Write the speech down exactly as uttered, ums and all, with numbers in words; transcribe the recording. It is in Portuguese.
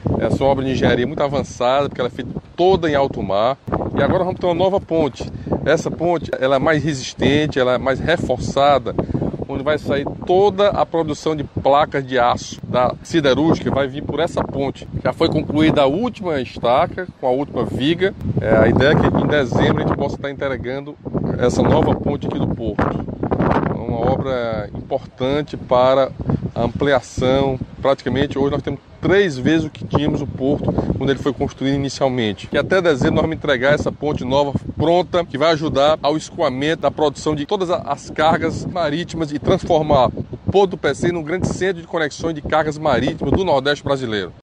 Essa obra de engenharia muito avançada, porque ela é feita toda em alto mar. E agora vamos ter uma nova ponte. Essa ponte ela é mais resistente, ela é mais reforçada, onde vai sair toda a produção de placas de aço da siderúrgica, vai vir por essa ponte. Já foi concluída a última estaca, com a última viga. É, a ideia é que em dezembro a gente possa estar entregando essa nova ponte aqui do porto. É uma obra importante para a ampliação. Praticamente hoje nós temos três vezes o que tínhamos o porto quando ele foi construído inicialmente. E até dezembro nós vamos entregar essa ponte nova pronta, que vai ajudar ao escoamento da produção de todas as cargas marítimas e transformar o Porto do Pecém num grande centro de conexões de cargas marítimas do Nordeste brasileiro.